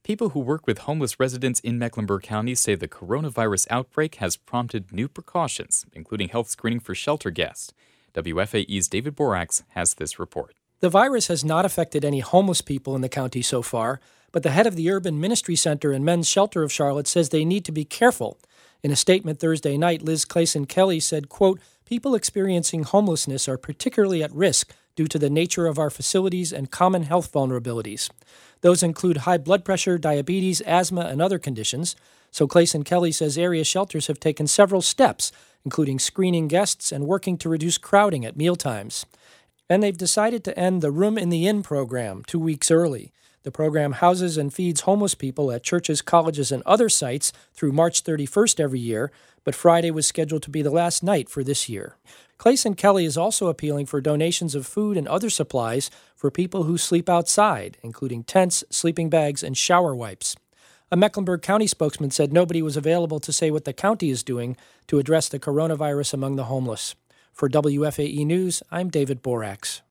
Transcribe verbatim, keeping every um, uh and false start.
People who work with homeless residents in Mecklenburg County say the coronavirus outbreak has prompted new precautions, including health screening for shelter guests. W F A E's David Borax has this report. The virus has not affected any homeless people in the county so far, but the head of the Urban Ministry Center and Men's Shelter of Charlotte says they need to be careful. In a statement Thursday night, Liz Clayson Kelly said, quote, "People experiencing homelessness are particularly at risk due to the nature of our facilities and common health vulnerabilities. Those include high blood pressure, diabetes, asthma, and other conditions." So Clayson Kelly says area shelters have taken several steps, including screening guests and working to reduce crowding at mealtimes. And they've decided to end the Room in the Inn program two weeks early. The program houses and feeds homeless people at churches, colleges, and other sites through March thirty-first every year, but Friday was scheduled to be the last night for this year. Clayson Kelly is also appealing for donations of food and other supplies for people who sleep outside, including tents, sleeping bags, and shower wipes. A Mecklenburg County spokesman said nobody was available to say what the county is doing to address the coronavirus among the homeless. For W F A E News, I'm David Borax.